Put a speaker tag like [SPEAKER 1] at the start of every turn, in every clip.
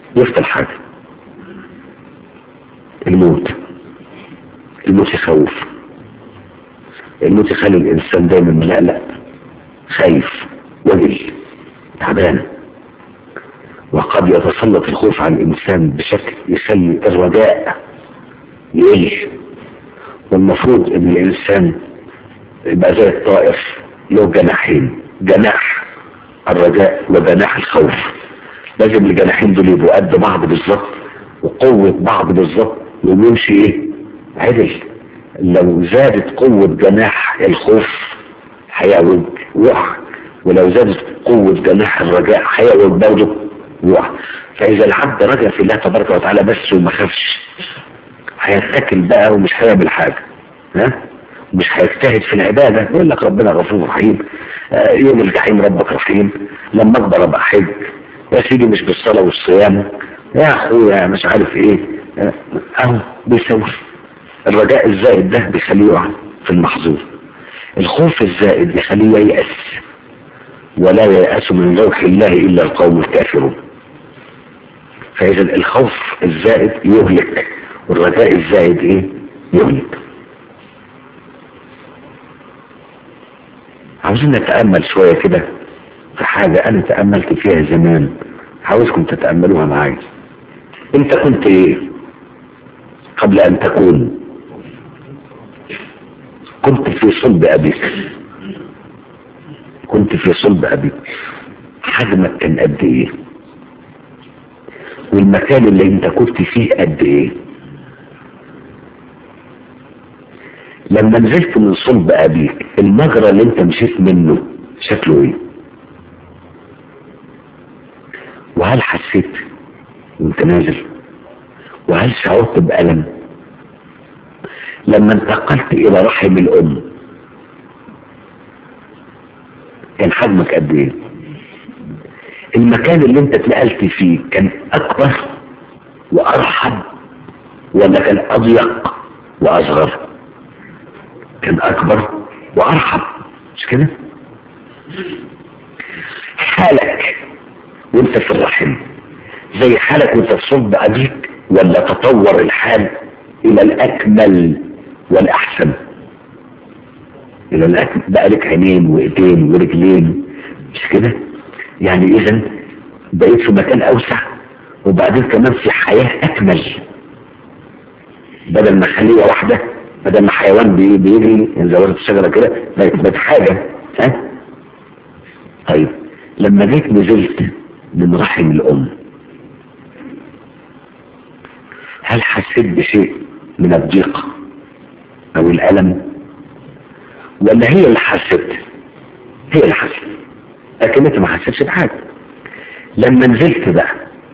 [SPEAKER 1] يفضل حاجة، الموت. الموت يخوف، الموت يخلي الإنسان دايما ملقلق، خايف، وجل، تعبان. وقد يتسلط الخوف على الإنسان بشكل يخلي الرجاء يقل. والمفروض ان الإنسان يبقى زي الطائر له جناحين، جناح الرجاء وجناح الخوف. لازم الجناحين دول يبقوا قد بعض بالظبط وقوة بعض بالظبط، ويمشي ايه؟ عدل. لو زادت قوة جناح الخوف هيعوج وقع، ولو زادت قوة جناح الرجاء هيعوج برضه وقع. فإذا العبد رجع في الله تبارك وتعالى بس وما خافش، هيتكل بقى ومش هيعمل حاجة، ها؟ مش هيجتهد في العبادة. يقول لك ربنا غفور رحيم، يوم الجحيم ربك رحيم، لما اكبر ابقى حج، يا سيدي مش بالصلاة والصيام، يا اخويا مش عارف ايه، اهو بيسوي. الرجاء الزائد ده بيخليه يقع في المحظور، الخوف الزائد يخليه ييأس، ولا ييأس من روح الله الا القوم الكافرون. فاذا الخوف الزائد يهلك، والرجاء الزائد ايه؟ يهلك. عاوزين نتأمل شوية كده في حاجة أنا تأملت فيها زمان، عاوزكم تتأملوها معايا. أنت كنت إيه قبل أن تكون؟ كنت في صلب أبيك، كنت في صلب أبيك. حجمك كان قد إيه؟ والمكان اللي أنت كنت فيه قد إيه؟ لما نزلت من صلب أبيك المجرى اللي أنت مشيت منه شكله إيه؟ وهل حسيت وانت نازل؟ وهل شعرت بألم؟ لما انتقلت الى رحم الام كان حجمك قد ايه؟ المكان اللي انت اتنقلت فيه كان اكبر وارحب ولا كان اضيق واصغر؟ كان اكبر وارحب، مش كده؟ حالك وانت في الرحم زي حالك وانت في صلب ابيك، ولا تطور الحال الى الاكمل والاحسن؟ الى الاكمل بقى لك عينين وايدين ورجلين، مش كده؟ يعني اذا بقيت في مكان اوسع، وبعدين كمان في حياة اكمل، بدل ما خلية واحدة، بدل ما حيوان بيجري زي ورد الشجرة كده، بقت حاجة. ها؟ طيب لما جيت نزلت من رحم الام هل حسيت بشيء من الضيق او الالم، ولا هي اللي حست؟ هي اللي حست، لكن انت ما حسيتش بحاجه. لما نزلت بقى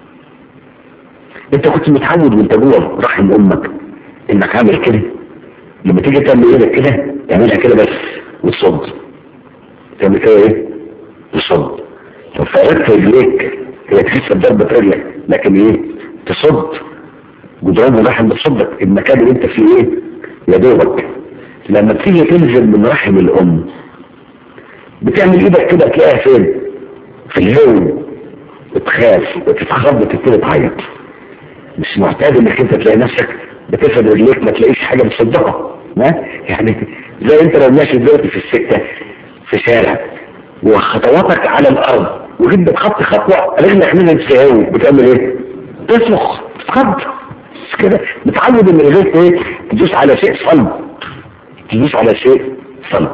[SPEAKER 1] انت كنت متعود وانت جوه رحم امك انك عامل كده، لما تيجي تعمل ايدك كده تعملها كده بس وتصد، تعمل كده ايه؟ تصد. لو فردت رجليك هي تحس بضربة رجلك، لكن ايه؟ تصد. جدران الرحم بتصدك، المكان اللي انت فيه ايه؟ يا دوبك. لما تيجي تنزل من رحم الام بتعمل ايدك كده تلاقيها فين؟ في الهو، بتخاف وتتخض وتبتدي تعيط. مش معتاد انك انت تلاقي نفسك بتفرد رجليك ما تلاقيش حاجه بتصدقها، يعني زي انت لو ماشي دلوقتي في السكه في شارع وخطواتك على الارض وجيت بتخطي خطوه رجلك نزلت في الهو، بتعمل ايه؟ تصرخ، تتخض، مش كده؟ متعود ان رجليك ايه؟ تدوس على شيء صلب، تدوس على شيء صلب.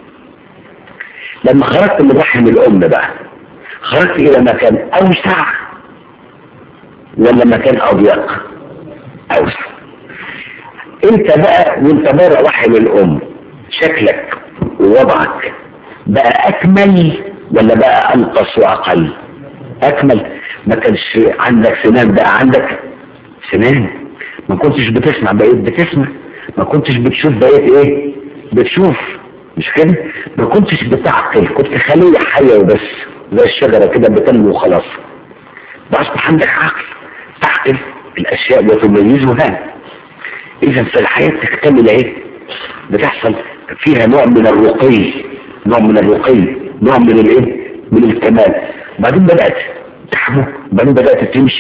[SPEAKER 1] لما خرجت من رحم الام بقى خرجت الى مكان اوسع ولا مكان اضيق؟ اوسع. انت بقى وانت بره رحم الام شكلك ووضعك بقى اكمل ولا بقى انقص واقل؟ اكمل. ما كانش عندك سنان بقى عندك سنان، ما كنتش بتسمع بقيت بتسمع، ما كنتش بتشوف بقيت ايه؟ بتشوف، مش كده؟ ما كنتش بتعقل، كنت خلية حية وبس زي الشجرة كده بتنمو وخلاص. اصبح عندك عقل تعقل الاشياء وتميزها. اذا فالحياة تكتمل ايه؟ بتحصل فيها نوع من الرقي، نوع من الرقي، نوع من الايه؟ من الكمال. بعدين بدأت تحمل، بعدين بدأت تمشي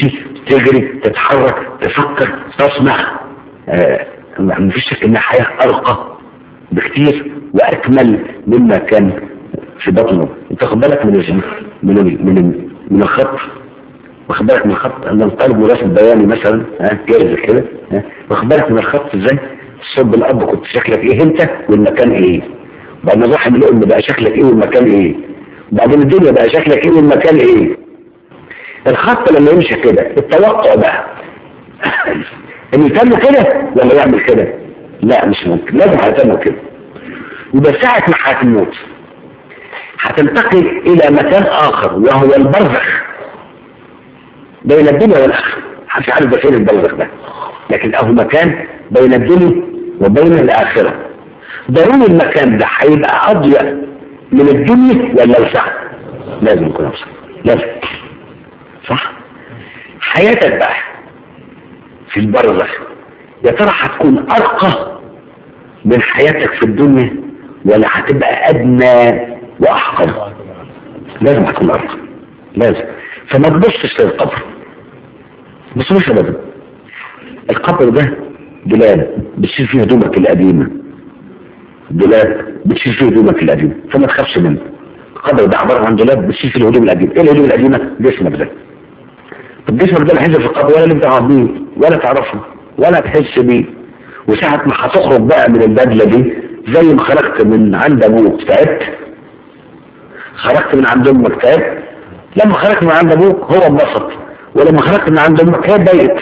[SPEAKER 1] تجري، تتحرك، تفكر، تصنع. مفيش شك ان الحياة ارقى بكتير واكمل مما كان في بطنه. انت خد بالك من الخط، واخد بالك من الخط ان الطالب ورسم بياني مثلا جاهز كده، واخد بالك من الخط ازاي؟ صب الاب كنت شكلك ايه انت والمكان ايه، بعدين الرحم الام بقى شكلك ايه والمكان ايه، بعدين الدنيا بقى شكلك ايه والمكان ايه. الخط لما يمشي كده التوقع بقى ان يتم كده ولا يعمل كده؟ لا مش ممكن، لازم هيتم كده. يبقى ساعة ما هتموت هتنتقل الى مكان اخر وهو البرزخ بين الدنيا والاخره. مش عارف ده فين البرزخ ده، لكن اهو مكان بين الدنيا وبين الاخره. ضروري المكان ده هيبقى اضيق من الدنيا ولا اوسع؟ لازم يكون اوسع، لازم، صح؟ حياتك بقى في البرزخ يا ترى هتكون ارقى من حياتك في الدنيا ولا هتبقى ادنى واحقر؟ لازم هتكون ارقى، لازم. فما تبصش للقبر، بس مش ابدا. القبر ده دولاب بتشيل فيه هدومك القديمه، دولاب بتشيل فيه هدومك القديمه، فما تخافش منه. القبر ده عباره عن دولاب بتشيل فيه الهدوم القديمه. ايه الهدوم القديمه؟ جسمك ده. طب جسمك ده اللي هينزل في القبر ولا اللي بتعرف بيه ولا تعرفه ولا تحس بيه. وساعه ما هتخرج بقى من البدله دي زي ما خرجت من عند ابوك تعبت، خرجت من عند امك تعبت. لما خرجت من عند ابوك هو اتبسط، ولما خرجت من عند امك هي اتضايقت.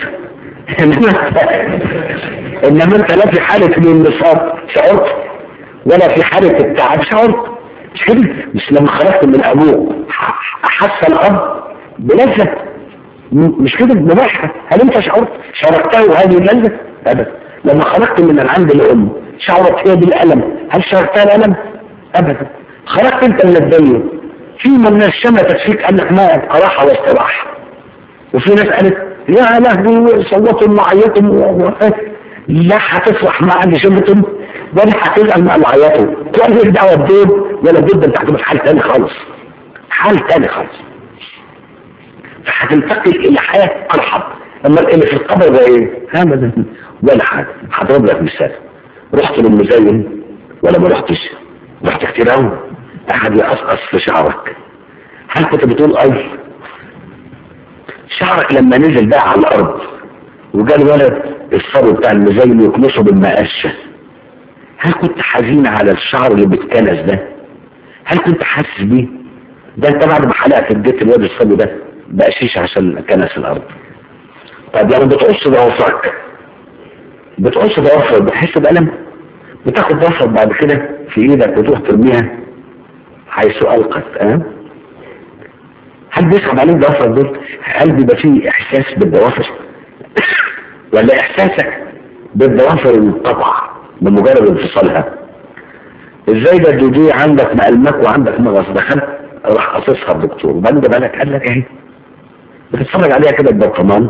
[SPEAKER 1] انما انت لا في حاله الانبساط شعرت ولا في حاله التعب شعرت. مش كده؟ مش لما خرجت من ابوك احس الاب بلذه؟ مش كده بمباشره؟ هل انت شعرتها هذه اللذه؟ ابدا. لما خرجت من عند الام شعرت هي بالالم؟ هل شعرتها الالم؟ ابدا. خرجت انت من الدنيا، في من الناس شمتت فيك انك ما قراحه واستراحه، وفي ناس قالت يا لهوي صوتهم وعيتهم لا هتفرح مع اللي شمتهم ولا هتزعل مع اللي عيطوا، ولا الدعوه بدين ولا بد. انت هتبقى في حال تاني خالص، حال تاني خالص. فهتنتقل الى حياه ارحب. اما اللي في القبر ده ايه؟ ابدا ولا حاجه. هضرب لك مثال. رحت للمزين ولا ما رحتش؟ رحت كتير قوي. احد يقصقص في شعرك، هل كنت بتقول اي؟ شعرك لما نزل بقى على الارض وجا الولد الصبي بتاع المزين يكنسه بالمقشه، هل كنت حزين على الشعر اللي بيتكنس ده؟ هل كنت حاسس بيه؟ ده انت بعد ما حلقت اديت الواد الصبي ده بقى شيشه عشان كنس الارض. طب لما بتقص ضوافرك، بتقص ضوافرك بتحس بألم؟ بتاخد ضوافرك بعد كده في ايدك وتروح ترميها حيث القت. هل بيصعب عليك ضوافرك دول؟ هل بيبقى فيه احساس بالضوافر؟ ولا احساسك بالضوافر انقطع بمجرد انفصالها؟ ازاي ده الدودية عندك مقلمك وعندك مغص، دخلت راح قصصها الدكتور وبعدين ده بالك قال لك اهي، بتتفرج عليها كده ببرطمان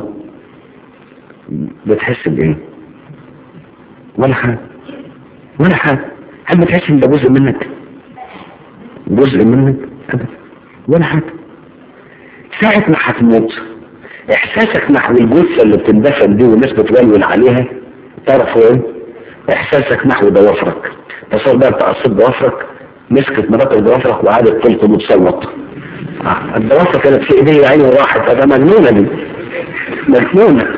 [SPEAKER 1] بتحس بايه؟ ولا حاجه ولا حاجه. هل بتحس ان ده جزء منك؟ جزء منك؟ ابدا ولا حاجه. ساعه ما هتموت احساسك نحو الجثه اللي بتندفن دي والناس بتولول عليها تعرفوا ايه؟ احساسك نحو ضوافرك. تصور بقى انت قصيت ضوافرك، مسكت مراتك ضوافرك وقعدت تلطم وتصوت. الضوافر كانت في ايديه عيني وراحت. ده مجنونه دي، مجنونه.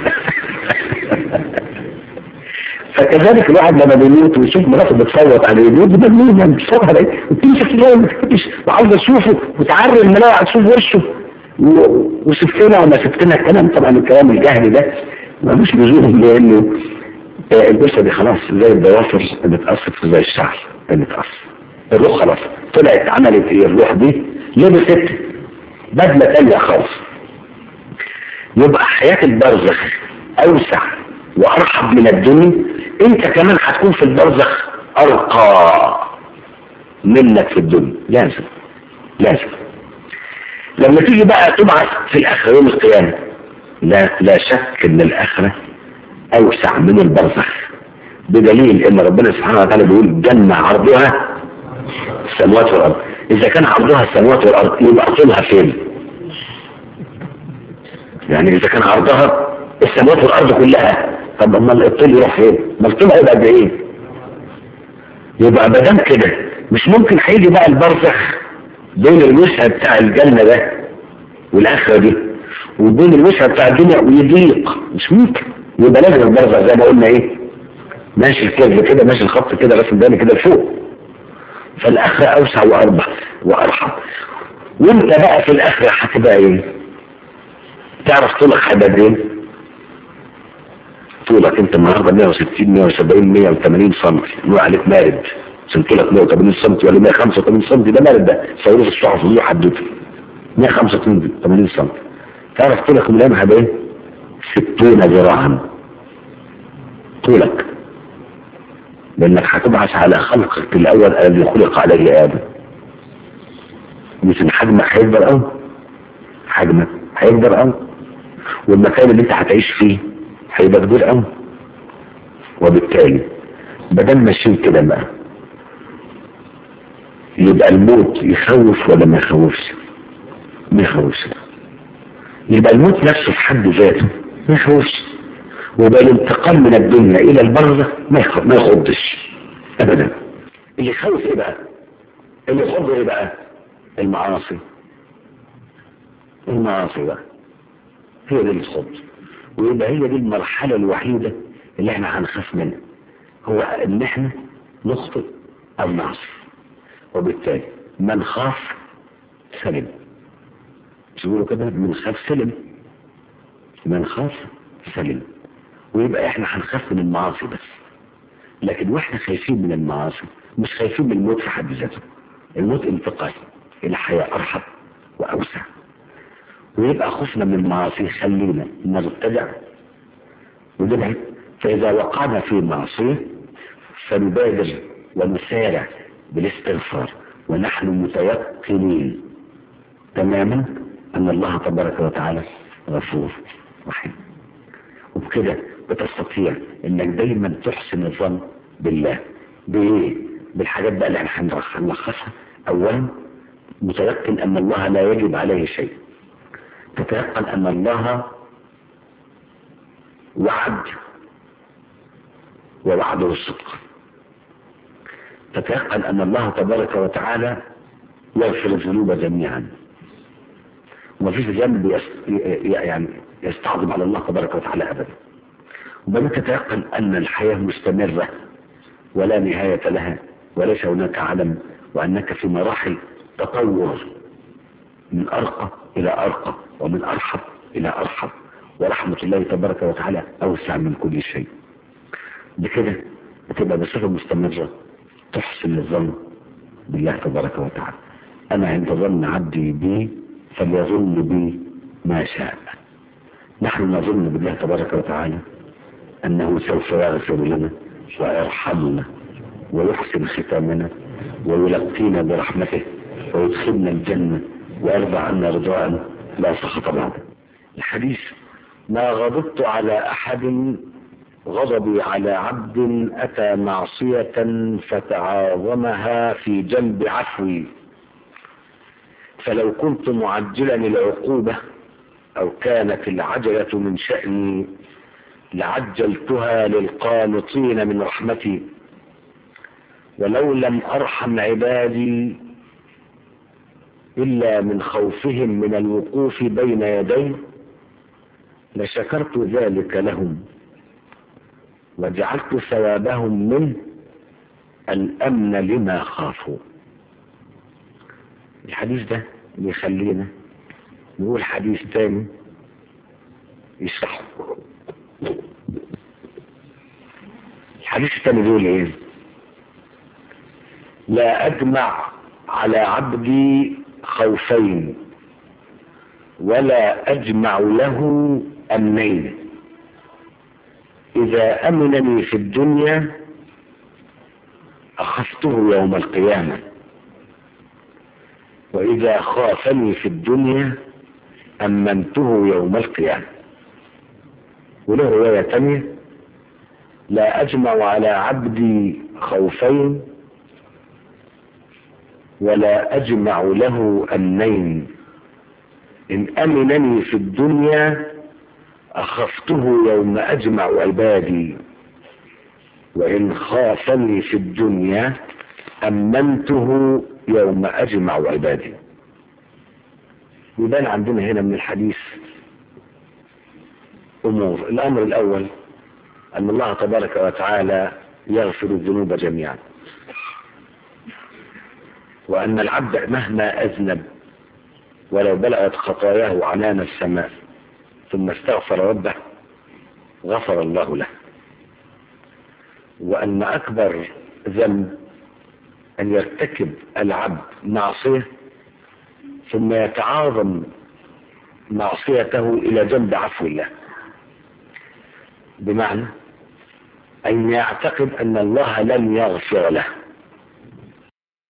[SPEAKER 1] فكذلك الواحد لما بيموت ويشوف مراته بتصوت عليه يقول دي مجنونه بتصوت عليه وتمسك ليه ما تكتبش وعاوز اشوفه وتعري الملاعب تشوف وشه وسبتنا وما سبتنا. الكلام طبعا الكلام الجاهلي ده ملوش لزوم، لانه الجثه دي خلاص زي الضوافر اللي اتقصت زي الشعر اللي اتقص. الروح خلاص طلعت عملت ايه؟ الروح دي لبست بدله تانيه خالص. يبقى حياه البرزخ اوسع وارحب من الدنيا. انت كمان هتكون في البرزخ ارقى منك في الدنيا، لازم لازم. لما تيجي بقى تبعث في الاخره يوم القيامه، لا شك ان الاخره اوسع من البرزخ، بدليل ان ربنا سبحانه وتعالى بيقول جنة عرضها السماوات والارض. اذا كان عرضها السماوات والارض يبقى طولها فين؟ يعني اذا كان عرضها السماوات والارض كلها، طب اما الطول يروح فين؟ ما الطول هيبقى قد ايه؟ يبقى ما دام كده مش ممكن هيجي بقى البرزخ بين الوسع بتاع الجنه ده والاخره دي وبين الوسع بتاع الدنيا ويضيق، مش ممكن. يبقى لازم البرزخ زي ما قلنا ايه؟ ماشي الكيرف كده، ماشي الخط كده، راسم داني كده لفوق. فالاخره اوسع واربح وارحم. وانت بقى في الاخره هتبقى ايه؟ تعرف طولك هيبقى ايه؟ طولك انت النهارده 160 170 180 سم، نقول عليك مارد. عشان طولك 180 سم ولا 185 سم، ده مارد، ده صوروه في الصحف له حدوته 185 سم. تعرف طولك من الان هيبقى ايه؟ 60 ذراعا طولك، لانك هتبعث على خلقك الاول الذي خلق عليه ادم. مثل حجمك هيكبر قوي، حجمك هيكبر قوي، والمكان اللي انت هتعيش فيه هيبقى كبير قوي. وبالتالي بدل ماشيين كده بقى، يبقى الموت يخوف ولا ما يخوفش؟ ما يخوفش. يبقى الموت نفسه في حد ذاته ما يخوفش، ويبقى الانتقال من الدنيا الى البرزخ ما يخضش ابدا. اللي يخوف ايه بقى؟ اللي يخض ايه بقى؟ المعاصي. المعاصي بقى هي دي اللي تخض، ويبقى هي دي المرحلة الوحيدة اللي احنا هنخاف منها، هو ان احنا نخطئ او نعصي. وبالتالي من خاف سلم، تقولوا كده، من خاف سلم، من خاف سلم. ويبقى احنا هنخاف من المعاصي بس، لكن واحنا خايفين من المعاصي مش خايفين من الموت في حد ذاته. الموت انتقال الى حياة ارحب واوسع، ويبقى خوفنا من المعاصي خلينا نرتدع ونبعد. فاذا وقعنا في معصية فنبادر ونسارع بالاستغفار، ونحن متيقنين تماما ان الله تبارك وتعالى غفور رحيم. وبكده بتستطيع انك دايما تحسن الظن بالله. بايه؟ بالحاجات بقى اللي احنا هنلخصها. اولا متيقن ان الله لا يجب عليه شيء، تتيقن ان الله وعد ووعده الصدق، تتيقن ان الله تبارك وتعالى يغفر الذنوب جميعا، ومفيش ذنب يعني يستعظم على الله تبارك وتعالى ابدا. وبعدين تتيقن ان الحياة مستمرة ولا نهاية لها وليس هناك علم، وانك في مراحل تطور من ارقى الى ارقى ومن ارحب الى ارحب، ورحمة الله تبارك وتعالى اوسع من كل شيء. بكده بتبقى بصفة مستمرة تحسن الظن بالله تبارك وتعالى. انا عند ظن عبدي بي فليظن بي ما شاء. نحن نظن بالله تبارك وتعالى انه سوف يغفر لنا ويرحمنا ويحسن ختامنا ويلقينا برحمته ويدخلنا الجنة ويرضى عنا رضاء لا سخط بعده. الحديث: ما غضبت على احد غضبي على عبد اتى معصية فتعاظمها في جنب عفوي، فلو كنت معجلا العقوبة او كانت العجلة من شأني لعجلتها للقانطين من رحمتي، ولو لم ارحم عبادي الا من خوفهم من الوقوف بين يدي لشكرت ذلك لهم وجعلت ثوابهم منه الامن لما خافوا. الحديث ده بيخلينا نقول حديث تاني يشرحه. الحديث التاني بيقول ايه؟ لا اجمع على عبدي خوفين ولا اجمع له امنين، اذا امنني في الدنيا اخفته يوم القيامة، واذا خافني في الدنيا امنته يوم القيامة. وله رواية تانية: لا اجمع على عبدي خوفين ولا اجمع له امنين، ان امنني في الدنيا أخفته يوم أجمع عبادي، وإن خافني في الدنيا أمنته يوم أجمع عبادي. يبان عندنا هنا من الحديث أمور. الأمر الأول أن الله تبارك وتعالى يغفر الذنوب جميعا، وأن العبد مهما أذنب ولو بلغت خطاياه عنان السماء ثم استغفر ربه غفر الله له، وأن أكبر ذنب أن يرتكب العبد معصية ثم يتعاظم معصيته إلى جنب عفو الله، بمعنى أن يعتقد أن الله لن يغفر له